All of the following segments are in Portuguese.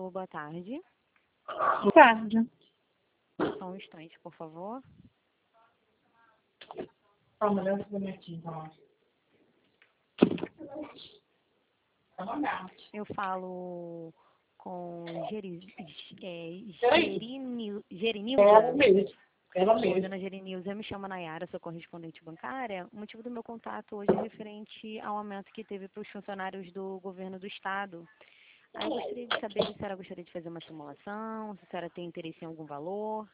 Alô, boa tarde. Boa tarde. Só um instante, por favor. Calma, leva esse bonequinho pra lá. Eu falo com Ela Gerinilza. mesmo. Ela Oi, mesmo. dona Gerinilza, eu me chamo Nayara, sou correspondente bancária. O motivo do meu contato hoje é referente ao aumento que teve para os funcionários do governo do estado. Aí eu gostaria de saber se a senhora gostaria de fazer uma simulação, se a senhora tem interesse em algum valor.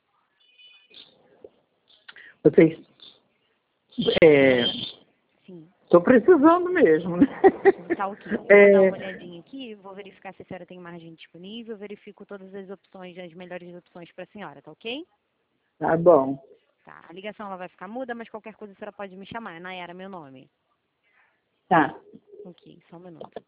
Vocês... Sim. Tô precisando mesmo, né? Tá ok. Eu vou dar uma olhadinha aqui, vou verificar se a senhora tem margem disponível, verifico todas as opções, as melhores opções para a senhora, tá ok? Tá bom. Tá, a ligação ela vai ficar muda, mas qualquer coisa a senhora pode me chamar. É Nayara, meu nome. Tá. Ok, só um minuto.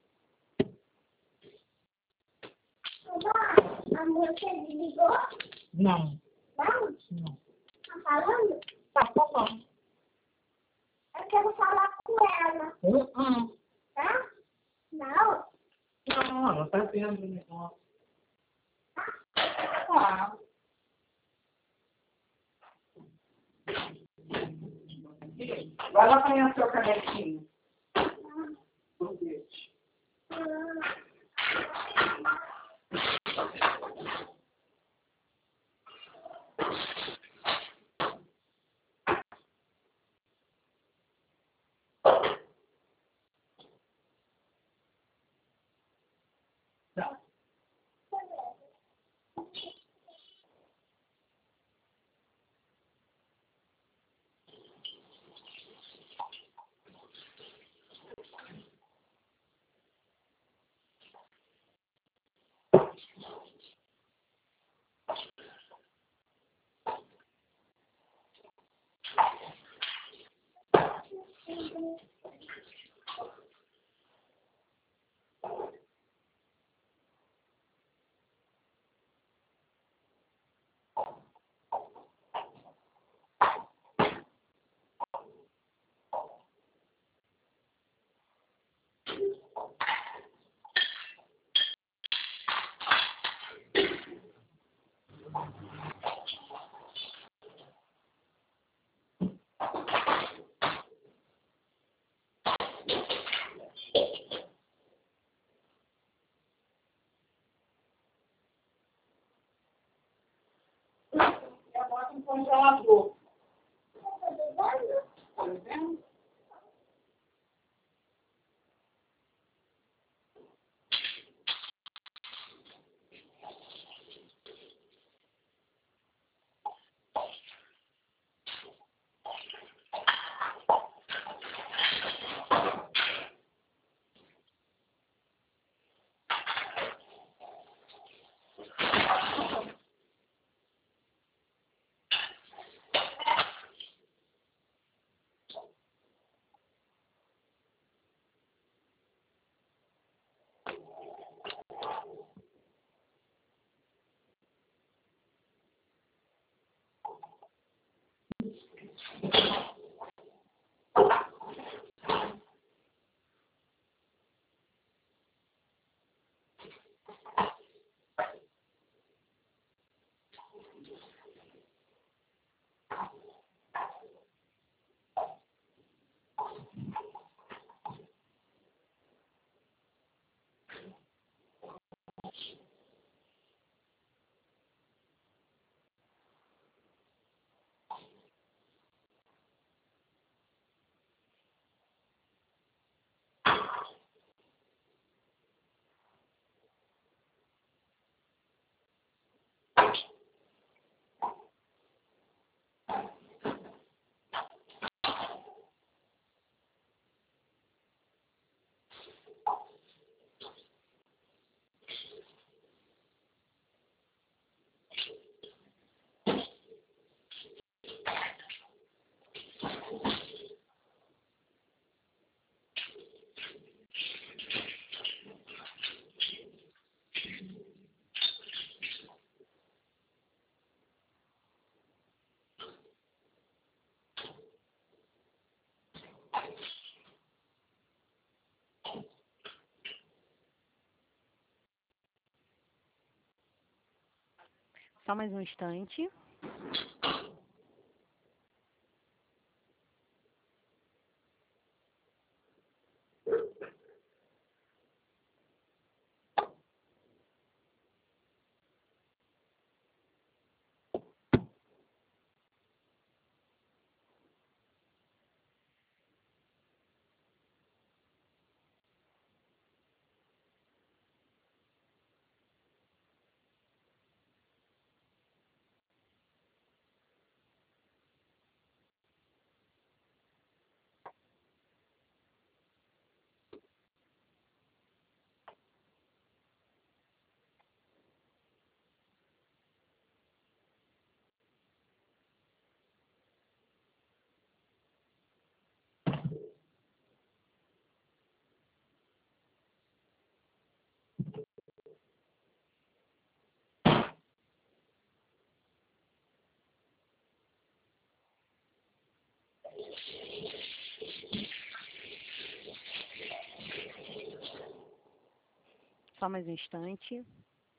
A moça desligou? Não. Não? Não. Tá falando? Tá falando. Eu quero falar com ela. Tá? Não? Não, ela tá vendo o negócio. Tá. Vai lá apanhar seu canequinho. Sorvete. Tá. Eu boto um congelador. Tá vendo? Só mais um instante. Só mais um instante.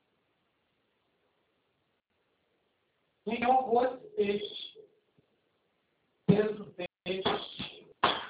Nenhum vocês. Peso peixe.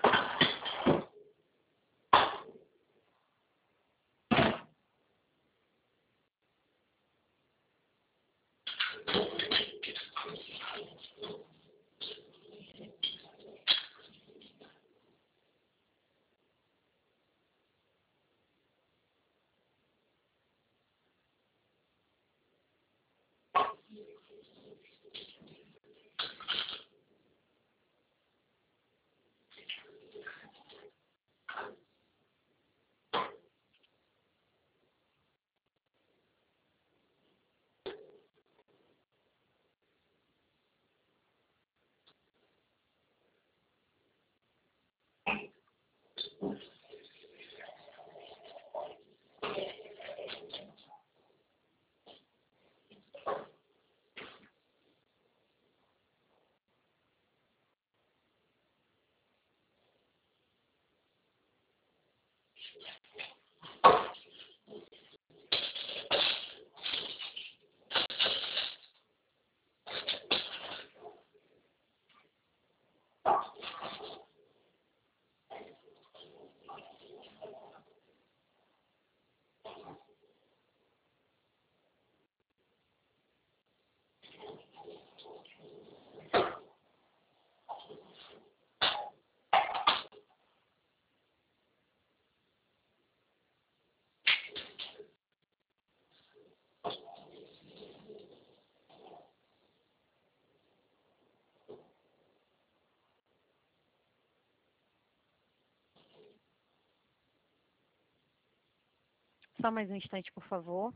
Só mais um instante, por favor.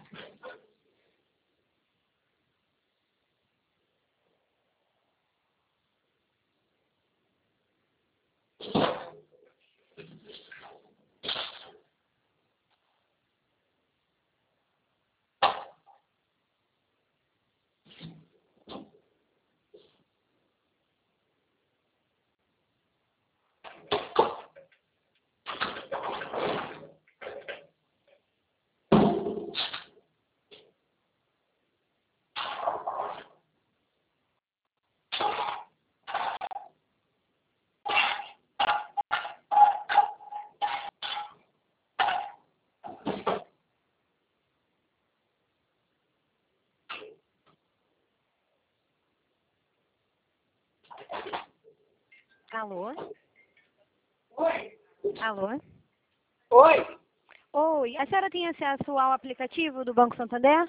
Alô? Oi? Alô? Oi? Oi, a senhora tem acesso ao aplicativo do Banco Santander?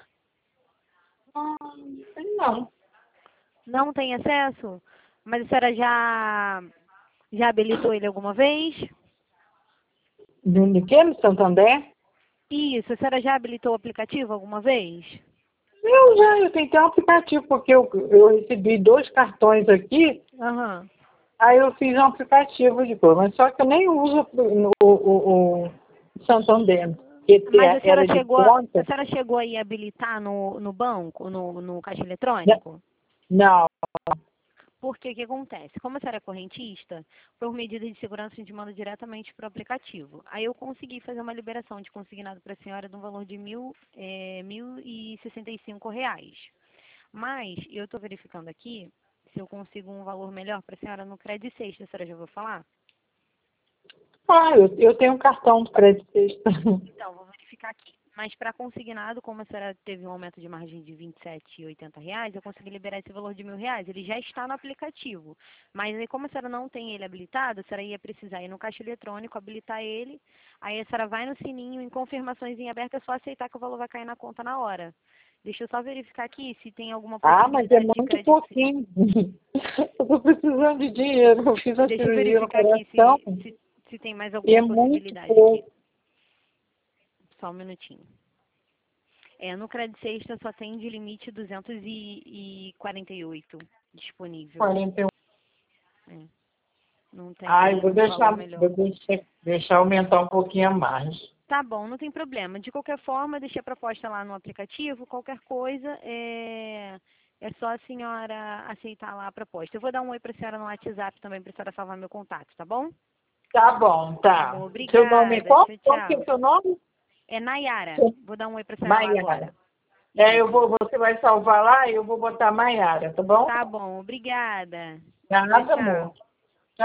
Não. Não tem acesso? Mas a senhora já habilitou ele alguma vez? De que? No Santander? Isso, a senhora já habilitou o aplicativo alguma vez? Eu tentei um aplicativo, porque eu recebi 2 cartões aqui, Aham. aí eu fiz um aplicativo de coisa, mas só que eu nem uso o Santander, porque Mas a senhora era de chegou, conta. a senhora chegou aí a habilitar no banco, no caixa eletrônico? Não. Porque o que acontece? Como a senhora é correntista, por medida de segurança a gente manda diretamente para o aplicativo. Aí eu consegui fazer uma liberação de consignado para a senhora de um valor de R$ 1.065. Mas eu estou verificando aqui se eu consigo um valor melhor para a senhora no Crédito Sexta. A senhora já ouviu falar? Eu tenho um cartão de crédito sexta. Então, vou verificar aqui. Mas para consignado, como a senhora teve um aumento de margem de R$ 27,80, eu consegui liberar esse valor de R$ 1.000. Ele já está no aplicativo. Mas aí, como a senhora não tem ele habilitado, a senhora ia precisar ir no caixa eletrônico, habilitar ele. Aí a senhora vai no sininho, em confirmações em aberto, é só aceitar que o valor vai cair na conta na hora. Deixa eu só verificar aqui se tem alguma Mas é possibilidade de muito crédito. pouquinho. Eu estou precisando de dinheiro. Eu fiz a Deixa eu cirurgia no verificar aqui coração se tem mais e alguma é muito possibilidade pouco. aqui. Só um minutinho. No Crédito Sexta só tem de limite 248 disponível. 41. É, não tem Eu vou um valor melhor. deixar aumentar um pouquinho a mais. Tá bom, não tem problema. De qualquer forma, deixei a proposta lá no aplicativo. Qualquer coisa, é só a senhora aceitar lá a proposta. Eu vou dar um oi para a senhora no WhatsApp também, para a senhora salvar meu contato, tá bom? Tá bom, Tá tá. bom, Seu nome é obrigada. qual? Tchau, Qual que é o tchau. seu nome? É Nayara. Vou dar um oi para a senhora lá Maiara. agora. Você vai salvar lá e eu vou botar Maiara, tá bom? Tá bom, obrigada. Nada, Tchau, tchau. amor.